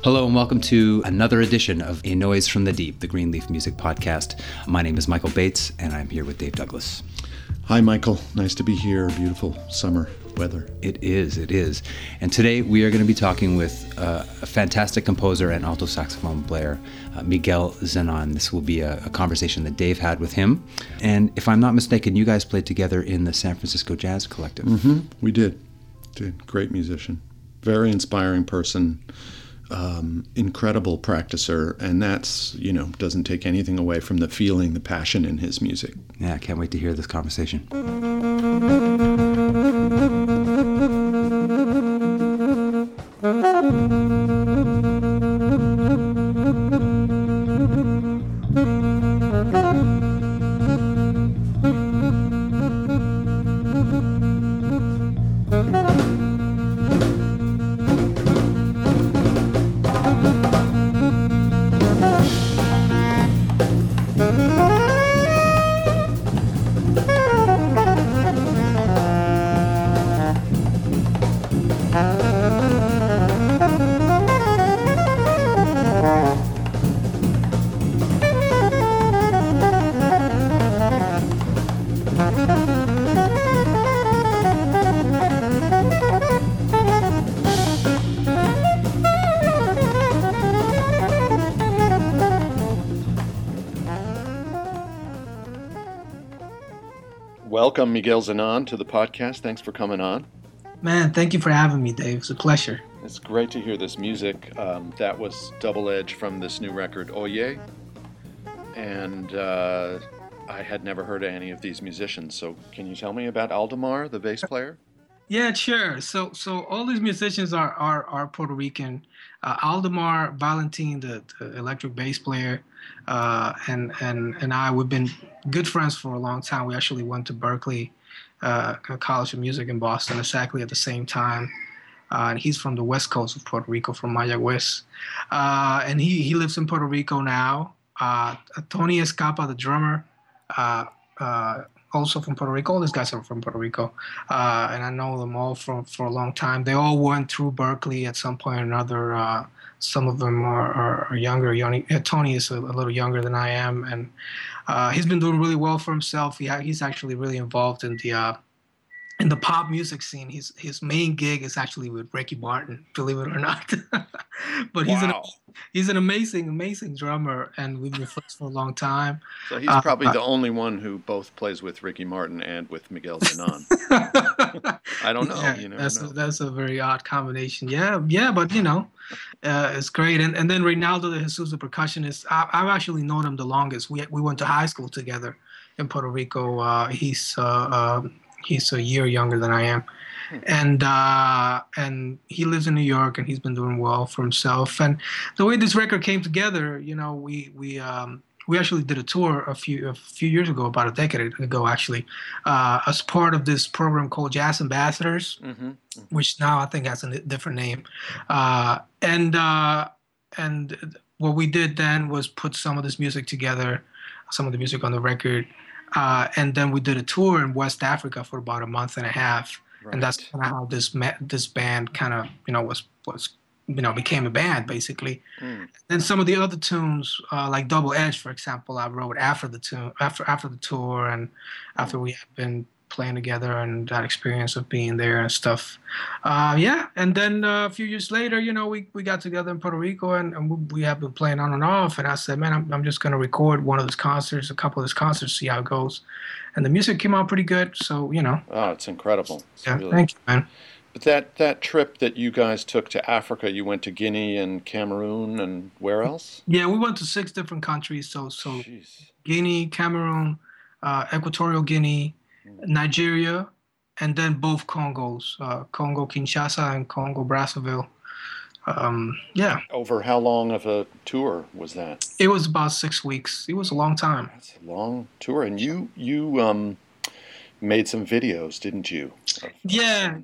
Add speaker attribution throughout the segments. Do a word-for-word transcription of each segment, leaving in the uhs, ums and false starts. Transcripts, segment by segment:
Speaker 1: Hello and welcome to another edition of A Noise from the Deep, the Greenleaf Music Podcast. My name is Michael Bates and I'm here with Dave Douglas.
Speaker 2: Hi, Michael. Nice to be here. Beautiful summer weather.
Speaker 1: It is, it is. And today we are going to be talking with uh, a fantastic composer and alto saxophone player, uh, Miguel Zenon. This will be a, a conversation that Dave had with him. And if I'm not mistaken, you guys played together in the San Francisco Jazz Collective.
Speaker 2: Mm-hmm. We did. Did. Great musician. Very inspiring person. Um, incredible practicer, and that's, you know, doesn't take anything away from the feeling, the passion in his music.
Speaker 1: Yeah, I can't wait to hear this conversation.
Speaker 2: Welcome, Miguel Zenon, to the podcast. Thanks for coming on.
Speaker 3: Man, thank you for having me, Dave. It's a pleasure.
Speaker 2: It's great to hear this music. Um, that was Double Edge from this new record, Oye. And uh, I had never heard of any of these musicians. So can you tell me about Aldemar, the bass player?
Speaker 3: Yeah, sure. So so all these musicians are are, are Puerto Rican. Uh, Aldemar Valentin, the, the electric bass player, uh, and, and, and I, we've been good friends for a long time. We actually went to Berkeley uh, College of Music in Boston exactly at the same time. Uh, and he's from the west coast of Puerto Rico, from Mayagüez. Uh, and he, he lives in Puerto Rico now. Uh, Tony Escapa, the drummer, uh, uh, also from Puerto Rico. All these guys are from Puerto Rico. Uh, and I know them all from, for a long time. They all went through Berkeley at some point or another. Uh, some of them are, are, are younger. Yoni, uh, Tony is a, a little younger than I am. And uh, he's been doing really well for himself. He ha- he's actually really involved in the uh, in the pop music scene. His his main gig is actually with Ricky Martin, believe it or not. But he's wow. an he's an amazing, amazing drummer, and we've been friends for a long time.
Speaker 2: So he's probably uh, the only one who both plays with Ricky Martin and with Miguel Zenon. I don't know.
Speaker 3: Yeah,
Speaker 2: you never
Speaker 3: that's
Speaker 2: know.
Speaker 3: A, that's a very odd combination. Yeah, yeah, but you know, uh, it's great. And and then Reynaldo de Jesus, the percussionist, I, I've actually known him the longest. We we went to high school together in Puerto Rico. Uh, he's uh, uh, he's a year younger than I am. And uh, and he lives in New York, and he's been doing well for himself. And the way this record came together, you know, we we um, we actually did a tour a few a few years ago, about a decade ago, actually, uh, as part of this program called Jazz Ambassadors, mm-hmm. Mm-hmm. which now I think has a different name. Uh, and uh, and what we did then was put some of this music together, some of the music on the record, uh, and then we did a tour in West Africa for about a month and a half. Right. And that's kind of how this ma- this band kind of, you know, was, was you know, became a band, basically. Mm. Then some of the other tunes, uh, like Double Edge, for example, I wrote after the tune, after after the tour, and after we had been playing together and that experience of being there and stuff. Uh, yeah, and then uh, a few years later, you know, we, we got together in Puerto Rico, and, and we, we have been playing on and off. And I said, man, I'm, I'm just going to record one of his concerts, a couple of his concerts, see how it goes. And the music came out pretty good, so, you know.
Speaker 2: Oh, it's incredible. It's
Speaker 3: yeah,
Speaker 2: really...
Speaker 3: thank you, man.
Speaker 2: But that, that trip that you guys took to Africa, you went to Guinea and Cameroon and where else?
Speaker 3: Yeah, we went to six different countries. So, so Jeez. Guinea, Cameroon, uh, Equatorial Guinea, Nigeria, and then both Congos, uh, Congo Kinshasa and Congo Brazzaville. Um, yeah.
Speaker 2: Over how long of a tour was that?
Speaker 3: It was about six weeks. It was a long time.
Speaker 2: That's a long tour. And you you um, made some videos, didn't you?
Speaker 3: Of, yeah.
Speaker 2: Some,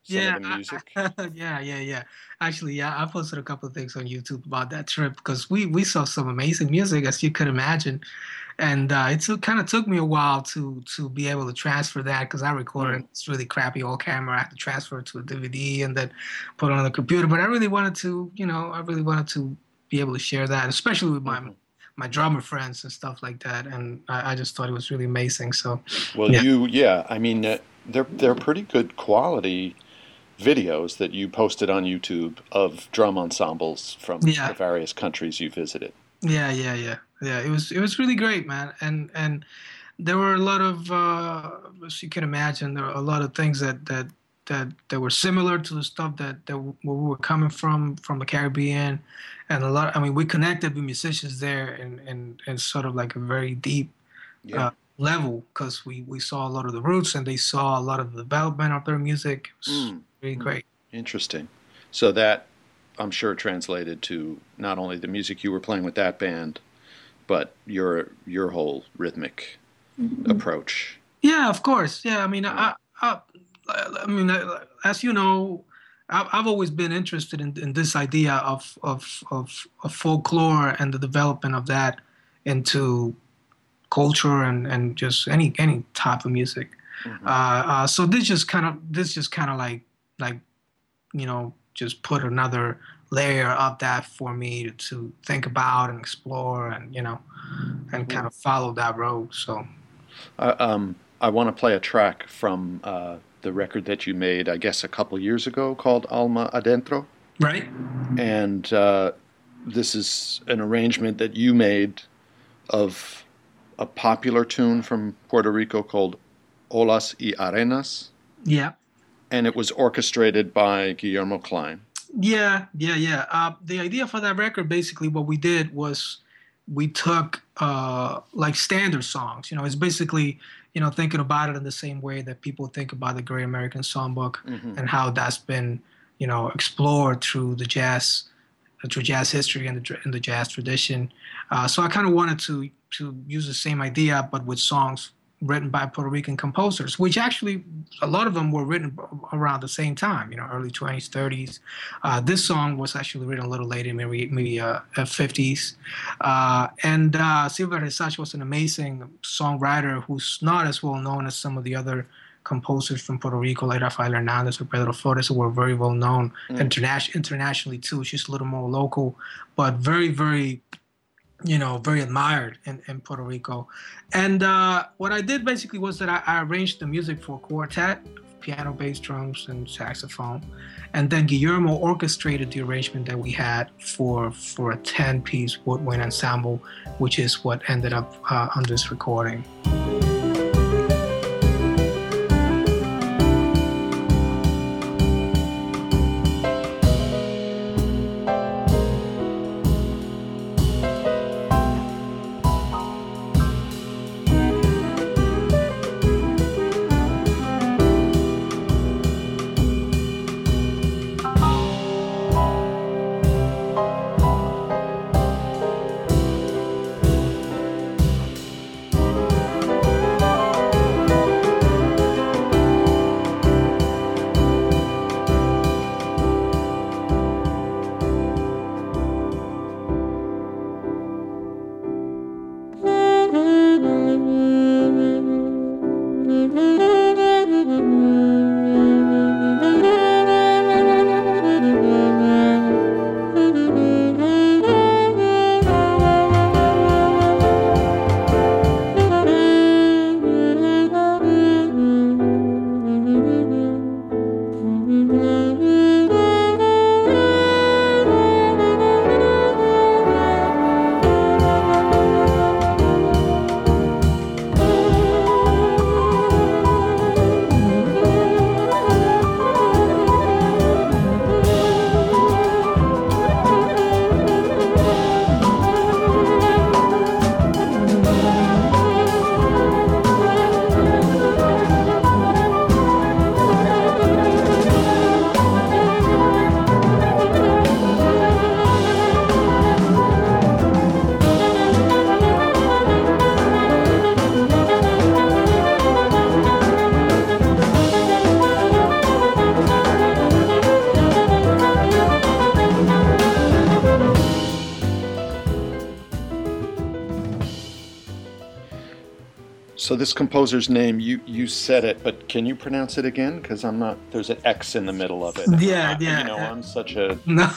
Speaker 2: some
Speaker 3: Yeah,
Speaker 2: of the music?
Speaker 3: I, yeah, yeah, yeah. Actually, yeah, I posted a couple of things on YouTube about that trip because we we saw some amazing music, as you could imagine, and uh, it took kind of took me a while to to be able to transfer that because I recorded
Speaker 2: Mm.
Speaker 3: this really crappy old camera. I had to transfer it to a D V D and then put it on the computer. But I really wanted to, you know, I really wanted to be able to share that, especially with my
Speaker 2: Mhm.
Speaker 3: my drummer friends and stuff like that. And I, I just thought it was really amazing. So,
Speaker 2: Well,
Speaker 3: yeah,
Speaker 2: you, yeah, I mean, uh, they're they're pretty good quality videos that you posted on YouTube of drum ensembles from the
Speaker 3: yeah.
Speaker 2: various countries you visited.
Speaker 3: Yeah, yeah, yeah, yeah. It was it was really great, man. And and there were a lot of, uh, as you can imagine, there were a lot of things that that that that were similar to the stuff that that where we were coming from from the Caribbean, and a lot. I mean, we connected with musicians there in in, in sort of like a very deep
Speaker 2: Yeah.
Speaker 3: uh, level because we we saw a lot of the roots and they saw a lot of the development of their music. It was
Speaker 2: Mm.
Speaker 3: really
Speaker 2: Mm.
Speaker 3: great.
Speaker 2: Interesting. So that, I'm sure, translated to not only the music you were playing with that band, but your your whole rhythmic approach.
Speaker 3: Yeah, of course. Yeah, I mean,
Speaker 2: Yeah.
Speaker 3: I, I, I mean, I- as you know, I've, I've always been interested in, in this idea of, of of of folklore and the development of that into culture and, and just any any type of music.
Speaker 2: Mhm.
Speaker 3: Uh, uh, so this just kind of this just kind of like like you know just put another layer of that for me to think about and explore and you know and kind of follow that road. So
Speaker 2: Uh, um, I want to play a track from uh, the record that you made, I guess, a couple years ago called Alma Adentro.
Speaker 3: right.
Speaker 2: And uh, this is an arrangement that you made of a popular tune from Puerto Rico called Olas y Arenas.
Speaker 3: Yeah.
Speaker 2: And it was orchestrated by Guillermo Klein.
Speaker 3: Yeah, yeah, yeah. Uh, the idea for that record, basically, what we did was we took uh, like standard songs. You know, it's basically you know thinking about it in the same way that people think about the Great American Songbook
Speaker 2: Mhm.
Speaker 3: and how that's been you know explored through the jazz, through jazz history and the dr- and the jazz tradition. Uh, so I kind of wanted to to use the same idea, but with songs written by Puerto Rican composers, which actually a lot of them were written around the same time, you know, early twenties, thirties. Uh, this song was actually written a little later, maybe maybe uh, uh, fifties. Uh, and uh, Silva Resach was an amazing songwriter who's not as well known as some of the other composers from Puerto Rico, like Rafael Hernandez or Pedro Flores, who were very well known
Speaker 2: Mm.
Speaker 3: interna- internationally too. She's a little more local, but very, very you know, very admired in, in Puerto Rico. And uh, what I did basically was that I, I arranged the music for a quartet, piano, bass, drums, and saxophone. And then Guillermo orchestrated the arrangement that we had for for a ten-piece woodwind ensemble, which is what ended up uh, on this recording.
Speaker 2: So this composer's name, you, you said it, but can you pronounce it again? Because I'm not, there's an X in the middle of it.
Speaker 3: Yeah,
Speaker 2: I,
Speaker 3: yeah.
Speaker 2: You know, I'm such a...
Speaker 3: No.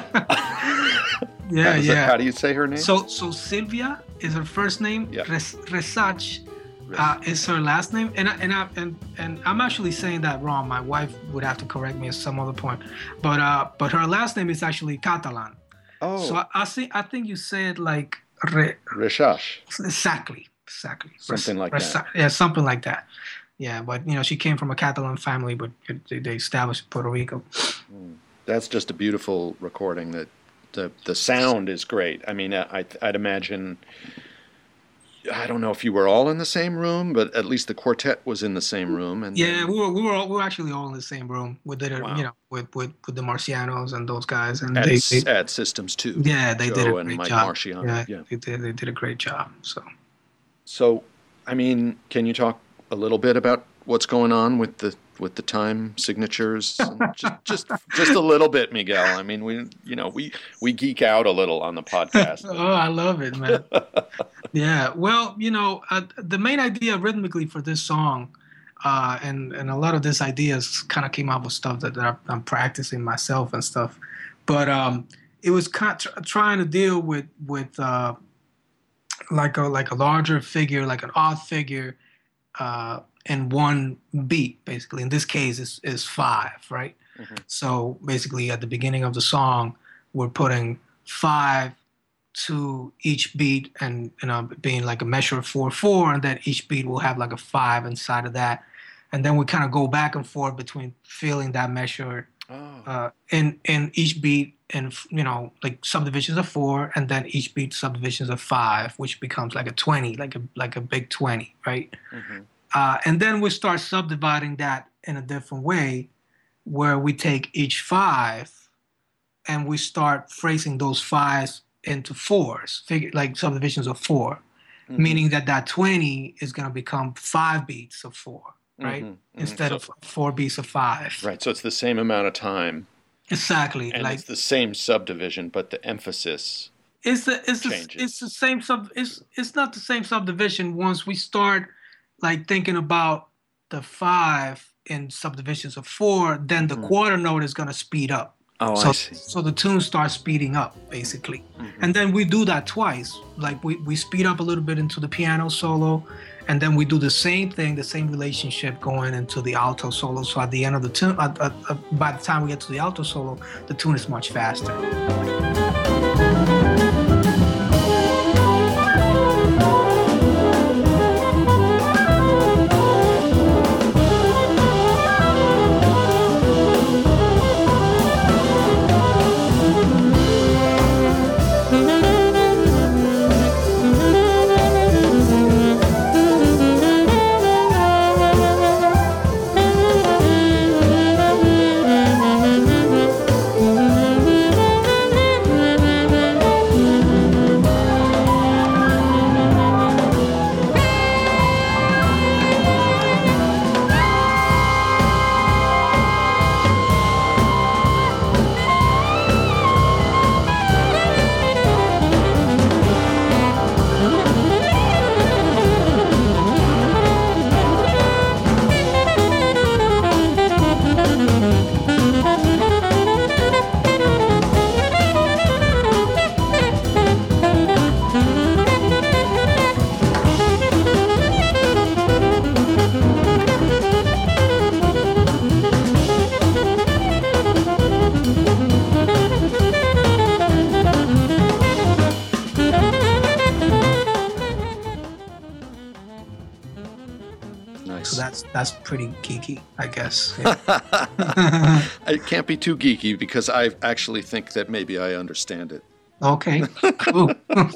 Speaker 3: yeah,
Speaker 2: how
Speaker 3: yeah.
Speaker 2: It, how do you say her name?
Speaker 3: So so Sylvia is her first name.
Speaker 2: Yeah.
Speaker 3: Res, Resach uh, is her last name. And I, and I, and and I'm actually saying that wrong. My wife would have to correct me at some other point. But uh, but her last name is actually Catalan.
Speaker 2: Oh.
Speaker 3: So I, I think I think you say it like Re,
Speaker 2: Rishash.
Speaker 3: Exactly. Exactly.
Speaker 2: Something like
Speaker 3: Res,
Speaker 2: that.
Speaker 3: Yeah, something like that. Yeah, but you know, she came from a Catalan family, but they, they established Puerto Rico.
Speaker 2: Mm. That's just a beautiful recording. That the the sound is great. I mean, I I'd imagine. I don't know if you were all in the same room, but at least the quartet was in the same room. And
Speaker 3: yeah, we were we were all, we were actually all in the same room. We did it,
Speaker 2: Wow.
Speaker 3: you know, with, with with the Marcianos and those guys, and
Speaker 2: at,
Speaker 3: they, they
Speaker 2: at Systems two.
Speaker 3: yeah they
Speaker 2: Joe
Speaker 3: did a
Speaker 2: and
Speaker 3: great
Speaker 2: Mike
Speaker 3: job.
Speaker 2: Marciano.
Speaker 3: Yeah,
Speaker 2: Yeah.
Speaker 3: they did they did a great job. So
Speaker 2: So, I mean, can you talk a little bit about what's going on with the with the time signatures? just, just, just a little bit, Miguel. I mean, we, you know, we we geek out a little on the podcast.
Speaker 3: oh, I love it, man. Yeah, well, you know, uh, the main idea rhythmically for this song, uh, and and a lot of this ideas kind of came out with stuff that, that I'm practicing myself and stuff, but um, it was kind of trying to deal with with uh, like a like a larger figure, like an odd figure, uh, in one beat. Basically, in this case, is is five, right? Mm-hmm. So basically, at the beginning of the song, we're putting five to each beat, and you know, being like a measure of four four, and then each beat will have like a five inside of that, and then we kind of go back and forth between feeling that measure oh. uh, in in each beat, and you know, like subdivisions of four, and then each beat subdivisions of five, which becomes like a twenty, like a like a big twenty, right? Mm-hmm. Uh, and then we start subdividing that in a different way, where we take each five, and we start phrasing those fives into fours, figure like subdivisions of four, mm-hmm. meaning that that twenty is going to become five beats of four, right? Mm-hmm. Mm-hmm. Instead so, of four beats of five.
Speaker 2: Right. So it's the same amount of time.
Speaker 3: Exactly.
Speaker 2: And
Speaker 3: like,
Speaker 2: it's the same subdivision, but the emphasis
Speaker 3: it's the it's
Speaker 2: changes.
Speaker 3: the it's the same sub. It's it's not the same subdivision once we start like thinking about the five in subdivisions of four. Then the mm-hmm. quarter note is going to speed up.
Speaker 2: Oh,
Speaker 3: so,
Speaker 2: I see.
Speaker 3: So the tune starts speeding up, basically. Mm-hmm. And then we do that twice. Like we, we speed up a little bit into the piano solo, and then we do the same thing, the same relationship going into the alto solo. So at the end of the tune, uh, uh, uh, by the time we get to the alto solo, the tune is much faster. So that's that's pretty geeky, I guess. Yeah.
Speaker 2: It can't be too geeky because I actually think that maybe I understand it.
Speaker 3: Okay, cool.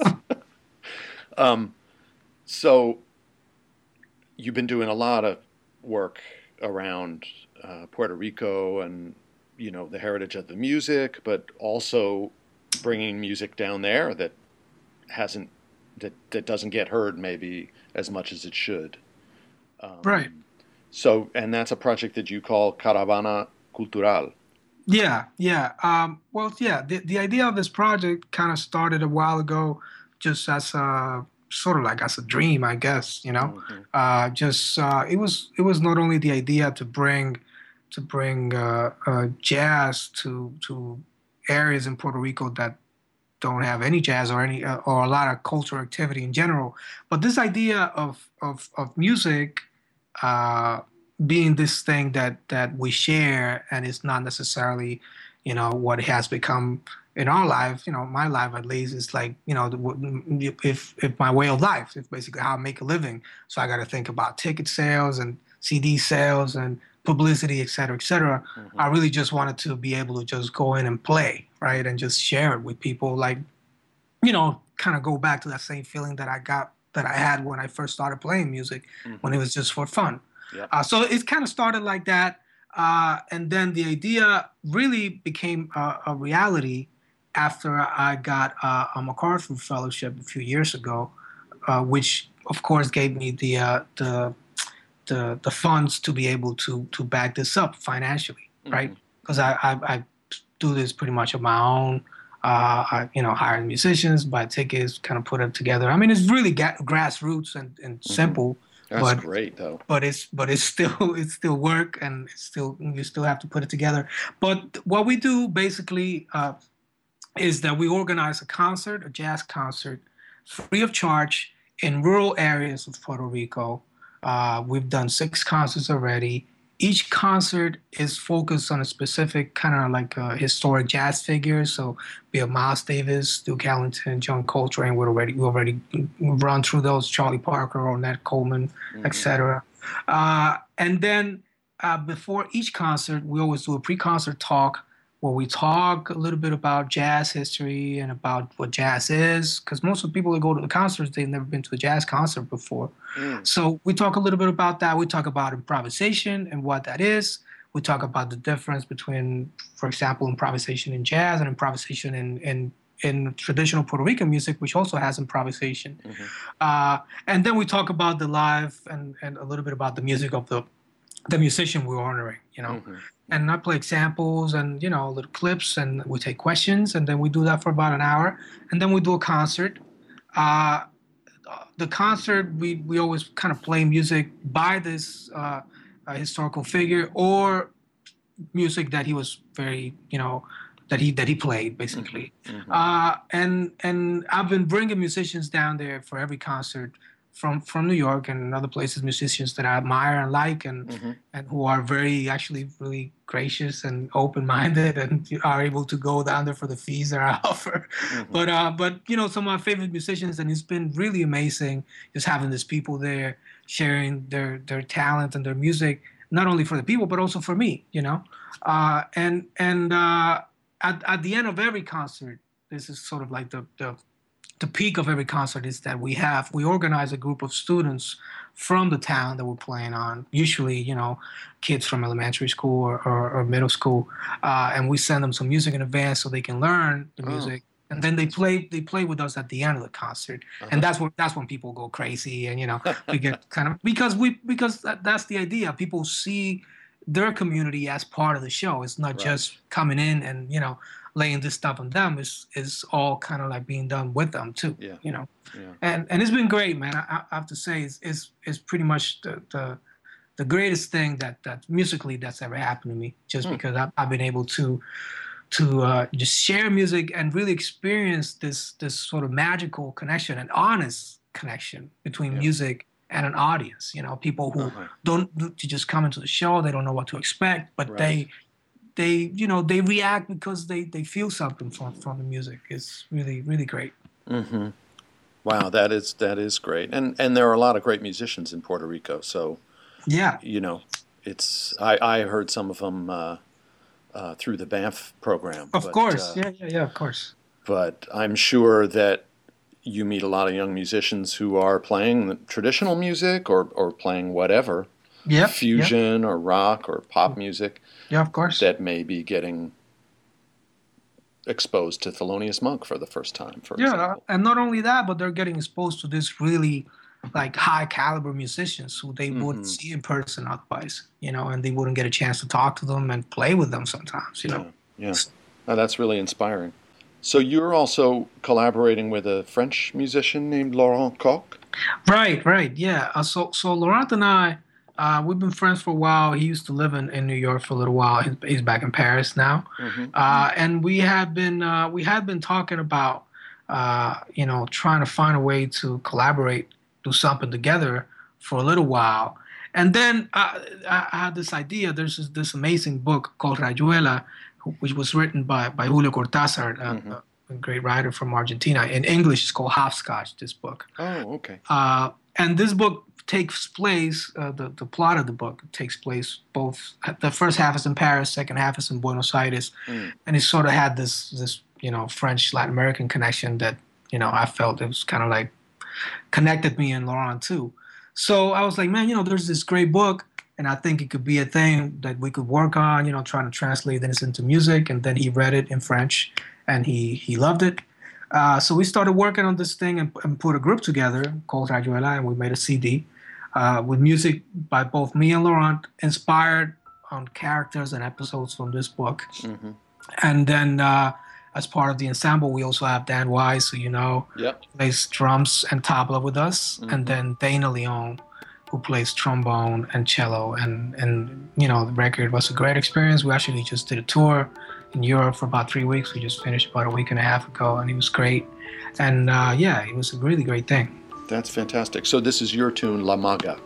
Speaker 2: um, so you've been doing a lot of work around uh, Puerto Rico and, you know, the heritage of the music, but also bringing music down there that hasn't that that doesn't get heard maybe as much as it should. Um,
Speaker 3: right.
Speaker 2: So, and that's a project that you call Caravana Cultural.
Speaker 3: Yeah, yeah. Um, well, yeah, the, the idea of this project kind of started a while ago just as a, sort of like as a dream, I guess. You know,
Speaker 2: Mm-hmm.
Speaker 3: uh, just uh, it was it was not only the idea to bring to bring uh, uh, jazz to to areas in Puerto Rico that don't have any jazz or any uh, or a lot of cultural activity in general, but this idea of of of music uh, being this thing that that we share, and it's not necessarily, you know, what it has become in our life. You know, my life at least is like, you know, the- if if my way of life, it's basically how I make a living. So I got to think about ticket sales and C D sales and publicity, et cetera, et cetera.
Speaker 2: Mm-hmm.
Speaker 3: I really just wanted to be able to just go in and play, right, and just share it with people, like, you know, kind of go back to that same feeling that I got that I had when I first started playing music,
Speaker 2: Mm-hmm.
Speaker 3: when it was just for fun.
Speaker 2: Yep.
Speaker 3: Uh, so it kind of started like that, uh, and then the idea really became a, a reality after I got uh, a MacArthur Fellowship a few years ago, uh, which of course gave me the uh, the the the funds to be able to to back this up financially, right?
Speaker 2: Mm-hmm.
Speaker 3: Because I, I I do this pretty much on my own. Uh, I, you know, hiring musicians, buy tickets, kind of put it together. I mean, it's really ga- grassroots and, and simple,
Speaker 2: That's
Speaker 3: but
Speaker 2: great, though.
Speaker 3: but it's but it's still it's still work, and it's still you still have to put it together. But what we do basically uh, is that we organize a concert, a jazz concert, free of charge in rural areas of Puerto Rico. Uh, we've done six concerts already. Each concert is focused on a specific kind of like a historic jazz figure. So, be it Miles Davis, Duke Ellington, John Coltrane. We already we already run through those. Charlie Parker, Ornette Coleman,
Speaker 2: Mm-hmm.
Speaker 3: et cetera. Uh, and then uh, before each concert, we always do a pre-concert talk where we talk a little bit about jazz history and about what jazz is, because most of the people that go to the concerts, they've never been to a jazz concert before.
Speaker 2: Mm.
Speaker 3: So we talk a little bit about that. We talk about improvisation and what that is. We talk about the difference between, for example, improvisation in jazz and improvisation in in, in traditional Puerto Rican music, which also has improvisation.
Speaker 2: Mm-hmm.
Speaker 3: Uh, and then we talk about the live and, and a little bit about the music of the the musician we're honoring, you know.
Speaker 2: Mm-hmm.
Speaker 3: And I play examples and, you know, little clips, and we take questions, and then we do that for about an hour, and then we do a concert. Uh, the concert, we, we always kind of play music by this uh, uh, historical figure, or music that he was very, you know, that he that he played basically.
Speaker 2: Mm-hmm.
Speaker 3: Uh, and and I've been bringing musicians down there for every concert from from New York and other places, musicians that I admire and like, and
Speaker 2: Mm-hmm.
Speaker 3: and who are very actually really gracious and open-minded, and are able to go down there for the fees that I offer.
Speaker 2: Mm-hmm.
Speaker 3: But uh, but you know, some of my favorite musicians, and it's been really amazing just having these people there sharing their their talent and their music, not only for the people but also for me, you know. Uh, and and uh, at at the end of every concert, this is sort of like the the the peak of every concert is that we have we organize a group of students from the town that we're playing on, usually, you know, kids from elementary school or, or, or middle school, uh, and we send them some music in advance so they can learn the
Speaker 2: Oh.
Speaker 3: music, and then they play they play with us at the end of the concert.
Speaker 2: Uh-huh.
Speaker 3: And that's when that's when people go crazy, and you know, we get kind of because we because that, that's the idea. People see their community as part of the show. It's not
Speaker 2: Right.
Speaker 3: just coming in and, you know, laying this stuff on them. Is is all kind of like being done with them too.
Speaker 2: Yeah.
Speaker 3: You know,
Speaker 2: Yeah.
Speaker 3: and and it's been great, man. I, I have to say, it's it's, it's pretty much the, the the greatest thing that that musically that's ever happened to me. Just
Speaker 2: Hmm.
Speaker 3: because I've, I've been able to to uh, just share music and really experience this this sort of magical connection, an honest connection between
Speaker 2: Yeah.
Speaker 3: music and an audience. You know, people who
Speaker 2: Uh-huh.
Speaker 3: don't to just come into the show, they don't know what to expect, but
Speaker 2: Right.
Speaker 3: they they you know they react because they they feel something from from the music. It's really really great.
Speaker 2: Mm-hmm. Wow, that is that is great, and and there are a lot of great musicians in Puerto Rico. So
Speaker 3: Yeah.
Speaker 2: you know, it's I, I heard some of them uh, uh, through the Banff program.
Speaker 3: Of
Speaker 2: but,
Speaker 3: course,
Speaker 2: uh,
Speaker 3: yeah, yeah, yeah, of course.
Speaker 2: But I'm sure that you meet a lot of young musicians who are playing traditional music or or playing whatever,
Speaker 3: Yep,
Speaker 2: fusion or rock or pop music,
Speaker 3: yeah, of course.
Speaker 2: that may be getting exposed to Thelonious Monk for the first time, for
Speaker 3: Yeah,
Speaker 2: example.
Speaker 3: and not only that, but they're getting exposed to this really like high caliber musicians who they
Speaker 2: Mhm.
Speaker 3: wouldn't see in person otherwise, you know, and they wouldn't get a chance to talk to them and play with them sometimes, you know.
Speaker 2: Yeah, yeah. Oh, that's really inspiring. So you're also collaborating with a French musician named Laurent Coq?
Speaker 3: Right, right, yeah. Uh, so, so Laurent and I, uh, we've been friends for a while. He used to live in, in New York for a little while. He's, he's back in Paris now,
Speaker 2: Mm-hmm.
Speaker 3: uh, and we had been uh, we had been talking about uh, you know trying to find a way to collaborate, do something together for a little while. And then uh, I, I had this idea. There's this, this amazing book called Rayuela, who- which was written by, by Julio Cortázar, uh,
Speaker 2: Mhm.
Speaker 3: a great writer from Argentina. In English, it's called Hopscotch, this book.
Speaker 2: Oh, okay.
Speaker 3: Uh, and this book takes place, uh, the, the plot of the book takes place both, the first half is in Paris, second half is in Buenos Aires.
Speaker 2: Mm.
Speaker 3: And it sort of had this, this, you know, French Latin American connection that, you know, I felt it was kind of like connected me and Laurent too. So I was like, man, you know, there's this great book, and I think it could be a thing that we could work on, you know, trying to translate this into music. And then he read it in French, and he he loved it. Uh, so we started working on this thing and, and put a group together called Rayuela, and we made a C D uh, with music by both me and Laurent, inspired on characters and episodes from this book.
Speaker 2: Mm-hmm.
Speaker 3: And then uh, as part of the ensemble, we also have Dan Wise, who you know
Speaker 2: Yep.
Speaker 3: plays drums and tabla with us,
Speaker 2: Mhm.
Speaker 3: and then Dana Leon, who plays trombone and cello. And, and you know, the record was a great experience. We actually just did a tour in Europe for about three weeks. We just finished about a week and a half ago, and it was great. And uh, yeah, it was a really great thing.
Speaker 2: That's fantastic. So this is your tune, La Maga.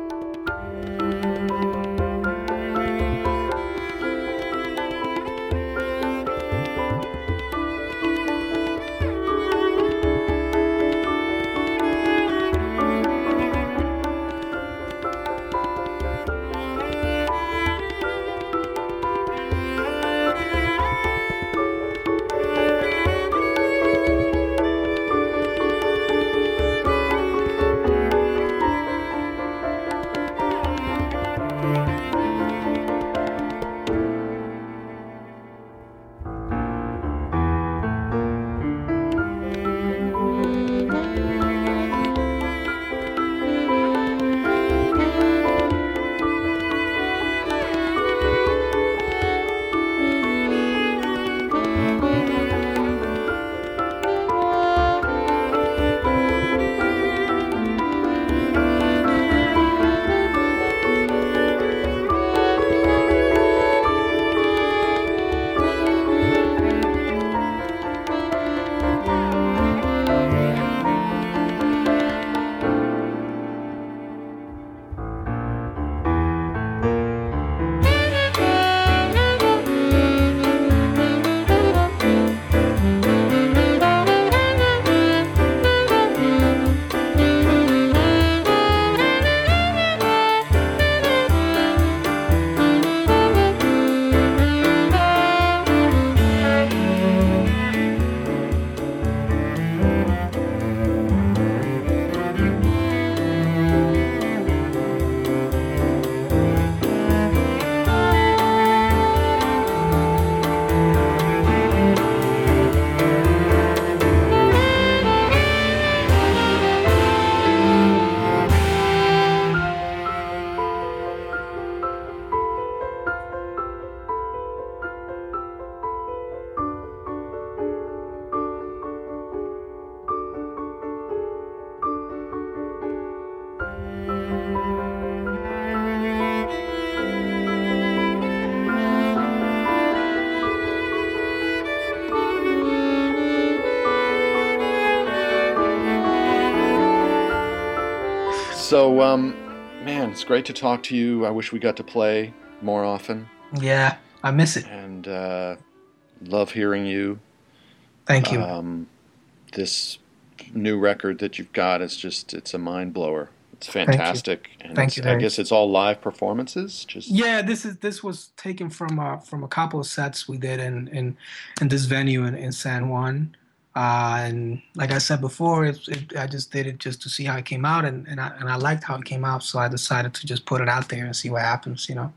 Speaker 2: So, um, man, it's great to talk to you. I wish we got to play more often.
Speaker 3: Yeah, I miss it.
Speaker 2: And uh, love hearing you.
Speaker 3: Thank you.
Speaker 2: Um, this new record that you've got is just, it's a mind blower. It's fantastic. And
Speaker 3: Thank
Speaker 2: it's,
Speaker 3: you,
Speaker 2: I
Speaker 3: Dave.
Speaker 2: guess it's all live performances. Just
Speaker 3: Yeah, this is this was taken from uh, from a couple of sets we did in in, in this venue in, in San Juan. Uh, and like I said before, it, it, I just did it just to see how it came out, and, and I and I liked how it came out, so I decided to just put it out there and see what happens, you know.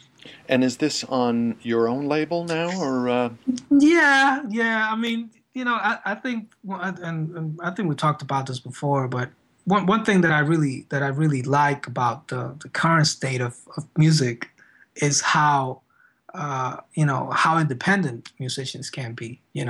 Speaker 2: And is this on your own label now, or? Uh...
Speaker 3: Yeah, yeah. I mean, you know, I, I think, well, and, and I think we talked about this before, but one one thing that I really that I really like about the, the current state of, of music is how, uh, you know, how independent musicians can be. You know,
Speaker 2: Mm.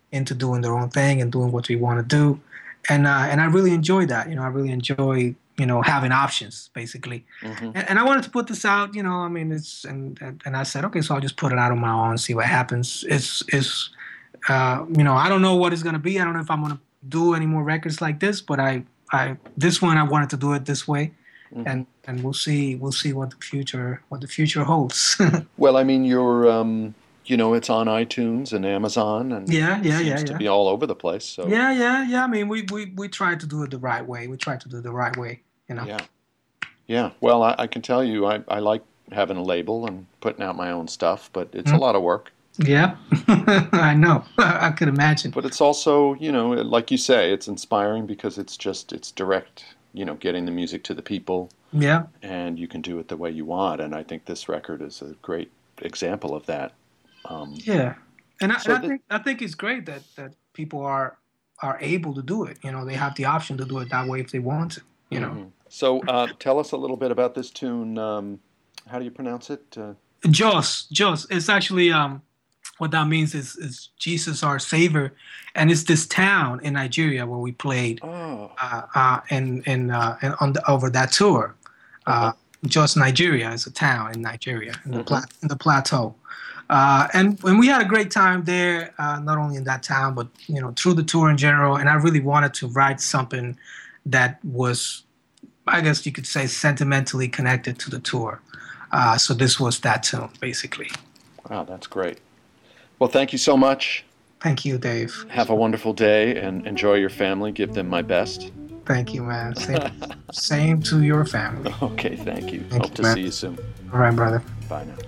Speaker 3: into doing their own thing and doing what they want to do, and uh, and I really enjoy that. You know, I really enjoy you know having options basically. Mm-hmm. And, and I wanted to put this out. You know, I mean, it's and and, and I said, okay, so I'll just put it out on my own, see what happens. It's it's uh, you know, I don't know what it's gonna be. I don't know if I'm gonna do any more records like this, but I I this one I wanted to do it this way. Mm-hmm. And and we'll see we'll see what the future what the future holds.
Speaker 2: Well, I mean, you're um, you know, it's on iTunes and Amazon, and
Speaker 3: yeah, yeah,
Speaker 2: it seems
Speaker 3: yeah,
Speaker 2: to
Speaker 3: yeah.
Speaker 2: be all over the place. So
Speaker 3: yeah, yeah, yeah. I mean, we we we try to do it the right way. We try to do it the right way. You know.
Speaker 2: Yeah, yeah. Well, I, I can tell you, I I like having a label and putting out my own stuff, but it's mm-hmm. a lot of work.
Speaker 3: Yeah, I know. I could imagine.
Speaker 2: But it's also, you know, like you say, it's inspiring because it's just it's direct. You know, getting the music to the people.
Speaker 3: Yeah.
Speaker 2: And you can do it the way you want. And I think this record is a great example of that. Um,
Speaker 3: yeah. And, I,
Speaker 2: so
Speaker 3: and I
Speaker 2: the,
Speaker 3: think I think it's great that, that people are are able to do it. You know, they have the option to do it that way if they want to, you know.
Speaker 2: Mm-hmm. So uh, tell us a little bit about this tune. Um, how do you pronounce it? Uh,
Speaker 3: Jos. Jos. It's actually... Um, what that means is, is Jesus our Savior, and it's this town in Nigeria where we played,
Speaker 2: oh.
Speaker 3: uh, uh, in in, uh, in on the, over that tour. Uh, uh-huh. Jos, Nigeria is a town in Nigeria in the, mm-hmm. pla- in the plateau, uh, and and we had a great time there. Uh, not only in that town, but you know through the tour in general. And I really wanted to write something that was, I guess you could say, sentimentally connected to the tour. Uh, so this was that tune, basically.
Speaker 2: Wow, that's great. Well, thank you so much.
Speaker 3: Thank you, Dave.
Speaker 2: Have a wonderful day and enjoy your family. Give them my best.
Speaker 3: Thank you, man. Same, same to your family.
Speaker 2: Okay, thank you.
Speaker 3: Thank
Speaker 2: Hope
Speaker 3: you,
Speaker 2: to
Speaker 3: man.
Speaker 2: see you soon.
Speaker 3: All right, brother.
Speaker 2: Bye now.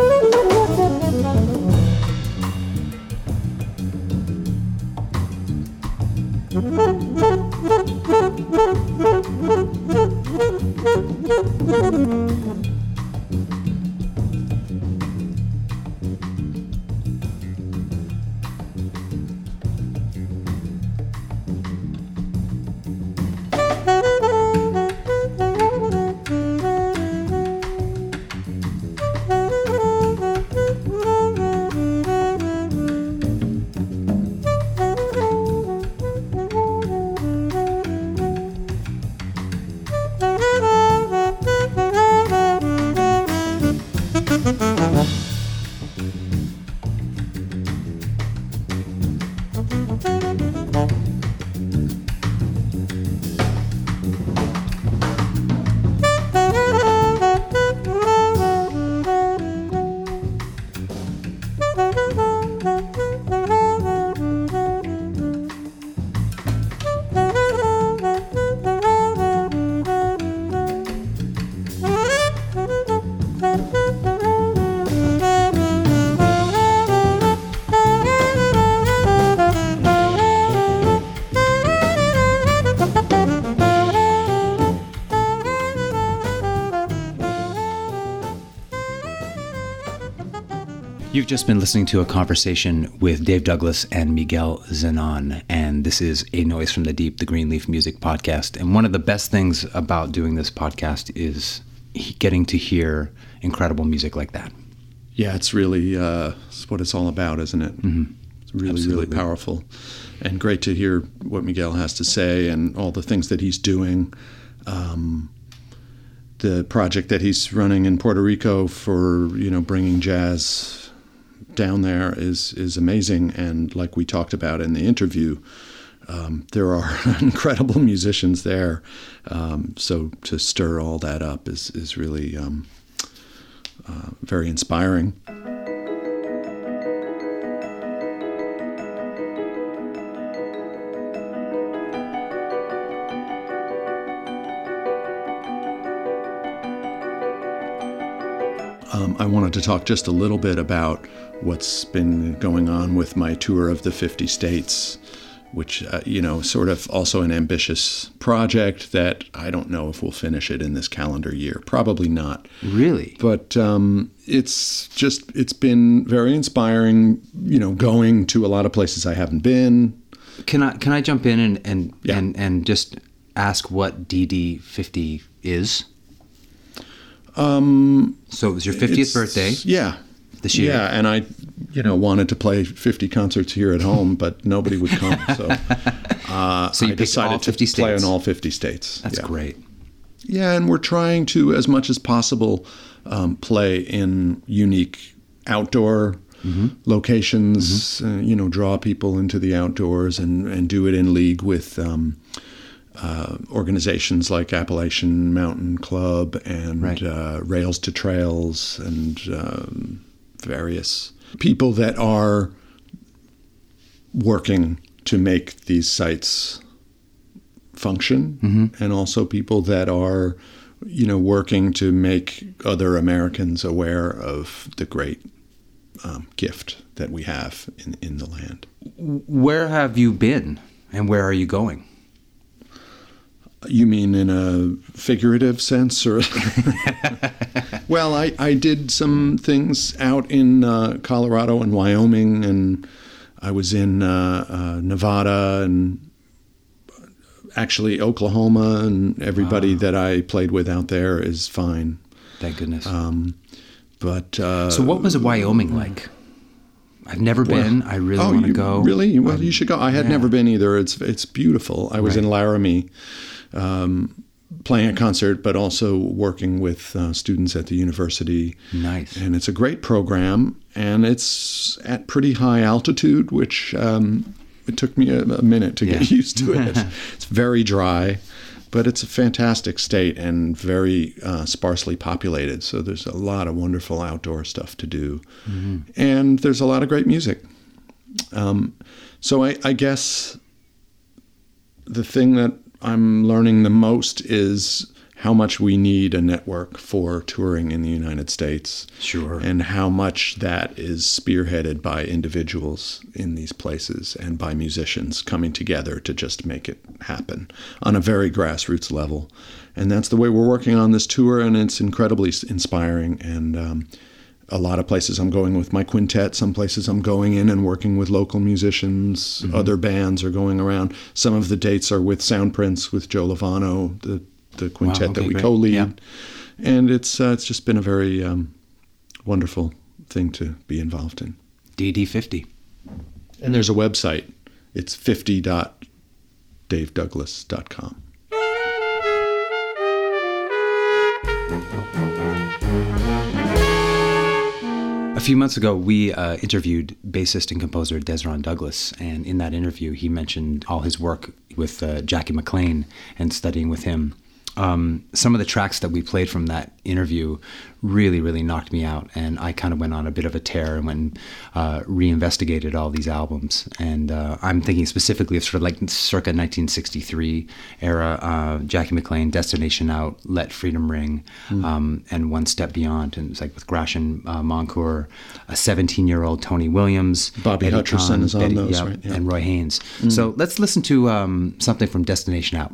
Speaker 1: You've just been listening to a conversation with Dave Douglas and Miguel Zenon, and this is A Noise from the Deep, the Greenleaf Music Podcast. And one of the best things about doing this podcast is getting to hear incredible music like that.
Speaker 4: Yeah, it's really uh, it's what it's all about, isn't it?
Speaker 1: Mm-hmm.
Speaker 4: It's really,
Speaker 1: Absolutely.
Speaker 4: really powerful. And great to hear what Miguel has to say and all the things that he's doing. Um, the project that he's running in Puerto Rico for, you know, bringing jazz down there is is amazing. And like we talked about in the interview, um, there are incredible musicians there. Um, so to stir all that up is, is really um, uh, very inspiring. Um, I wanted to talk just a little bit about what's been going on with my tour of the fifty states, which, uh, you know, sort of also an ambitious project that I don't know if we'll finish it in this calendar year. Probably not.
Speaker 1: Really?
Speaker 4: But um, it's just, it's been very inspiring, you know, going to a lot of places I haven't been.
Speaker 1: Can I can I jump in and and,
Speaker 4: Yeah.
Speaker 1: and, and just ask what D D fifty is?
Speaker 4: Um,
Speaker 1: So it was your fiftieth
Speaker 4: it's-
Speaker 1: birthday.
Speaker 4: Yeah.
Speaker 1: this year.
Speaker 4: Yeah, and I, you know, wanted to play fifty concerts here at home, but nobody would come. So, uh,
Speaker 1: so you
Speaker 4: I decided
Speaker 1: all fifty
Speaker 4: to
Speaker 1: states.
Speaker 4: play in all fifty states.
Speaker 1: That's
Speaker 4: yeah. great. Yeah, and we're trying to, as much as possible, um, play in unique outdoor mm-hmm. locations, mm-hmm. Uh, you know, draw people into the outdoors and, and do it in league with um, uh, organizations like Appalachian Mountain Club and right. uh, Rails to Trails and um, various people that are working to make these sites function, mm-hmm. and also people that are, you know, working to make other Americans aware of the great um, gift that we have in, in the land.
Speaker 1: Where have you been and where are you going?
Speaker 4: You mean in a figurative sense? Or well, I, I did some things out in uh, Colorado and Wyoming, and I was in uh, uh, Nevada and actually Oklahoma, and everybody wow. that I played with out there is fine.
Speaker 1: Thank goodness.
Speaker 4: Um, but uh,
Speaker 1: so what was Wyoming like? I've never well, been. I really
Speaker 4: oh,
Speaker 1: want to go.
Speaker 4: Really? Well, I'm, you should go. I had yeah. never been either. It's it's beautiful. I was right. in Laramie um, playing a concert, but also working with uh, students at the university.
Speaker 1: Nice.
Speaker 4: And it's a great program, and it's at pretty high altitude, which um, it took me a, a minute to yeah. get used to it. It's very dry, but it's a fantastic state and very uh, sparsely populated. So there's a lot of wonderful outdoor stuff to do. Mm-hmm. And there's a lot of great music. Um, so I, I guess the thing that I'm learning the most is how much we need a network for touring in the United States.
Speaker 1: Sure.
Speaker 4: And how much that is spearheaded by individuals in these places and by musicians coming together to just make it happen on a very grassroots level. And that's the way we're working on this tour, and it's incredibly inspiring. And um, a lot of places I'm going with my quintet. Some places I'm going in and working with local musicians. Mm-hmm. Other bands are going around. Some of the dates are with Soundprints, with Joe Lovano, the the quintet wow, okay, that we great. co-lead. Yeah. And it's uh, it's just been a very um, wonderful thing to be involved in.
Speaker 1: D D fifty.
Speaker 4: And there's a website. It's fifty dot dave douglas dot com.
Speaker 1: A few months ago, we uh, interviewed bassist and composer Desron Douglas, and in that interview, he mentioned all his work with uh, Jackie McLean and studying with him. Um, some of the tracks that we played from that interview really, really knocked me out, and I kind of went on a bit of a tear and went and uh, reinvestigated all these albums. And uh, I'm thinking specifically of sort of like circa nineteen sixty-three era, uh, Jackie McLean, Destination Out, Let Freedom Ring, mm. um, and One Step Beyond. And it's like with Gratian uh, Moncour, a seventeen-year-old Tony Williams,
Speaker 4: Bobby
Speaker 1: Eddie
Speaker 4: Hutcherson
Speaker 1: Kahn,
Speaker 4: is on
Speaker 1: Betty,
Speaker 4: those,
Speaker 1: yeah,
Speaker 4: right? Yeah.
Speaker 1: And Roy Haynes. Mm. So let's listen to um, something from Destination Out.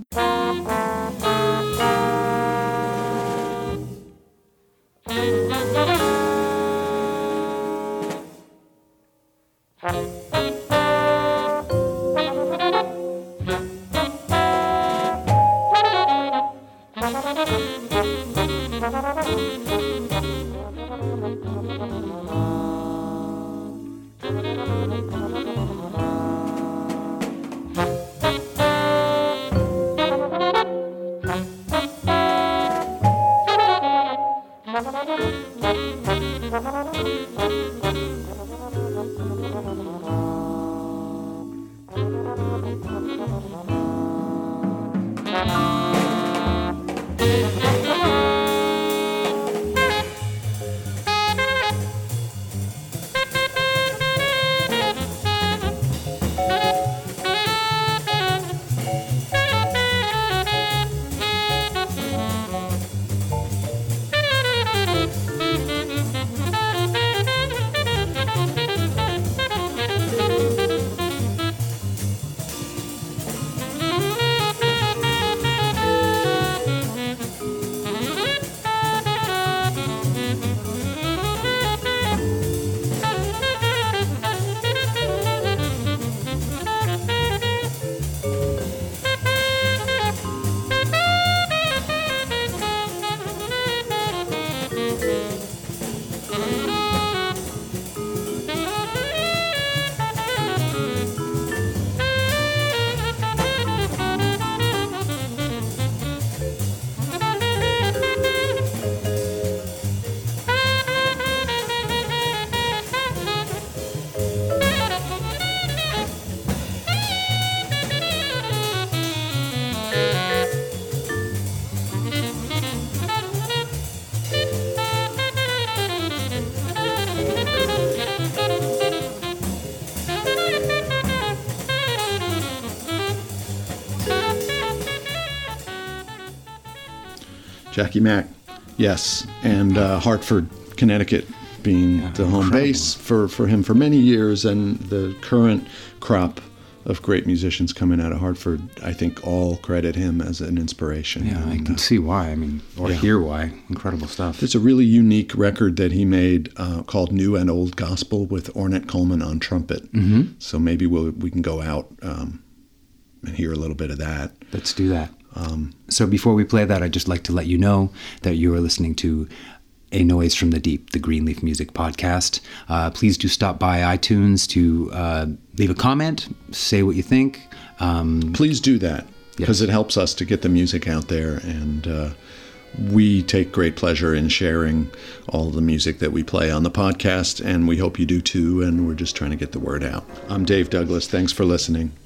Speaker 4: Jackie Mack, yes. And uh, Hartford, Connecticut being
Speaker 1: Yeah,
Speaker 4: the home
Speaker 1: incredible.
Speaker 4: base for, for him for many years. And the current crop of great musicians coming out of Hartford, I think all credit him as an inspiration.
Speaker 1: Yeah, I
Speaker 4: And,
Speaker 1: can
Speaker 4: uh,
Speaker 1: see why. I mean, or
Speaker 4: yeah.
Speaker 1: hear why. Incredible stuff.
Speaker 4: There's a really unique record that he made uh, called New and Old Gospel with Ornette Coleman on trumpet.
Speaker 1: Mm-hmm.
Speaker 4: So maybe we'll, we can go out um, and hear a little bit of that.
Speaker 1: Let's do that.
Speaker 4: Um,
Speaker 1: So before we play that, I'd just like to let you know that you are listening to A Noise from the Deep, the Greenleaf Music Podcast. Uh, please do stop by iTunes to uh, leave a comment, say what you think. Um,
Speaker 4: please do that because
Speaker 1: Yes.
Speaker 4: it helps us to get the music out there. And uh, we take great pleasure in sharing all the music that we play on the podcast. And we hope you do too. And we're just trying to get the word out. I'm Dave Douglas. Thanks for listening.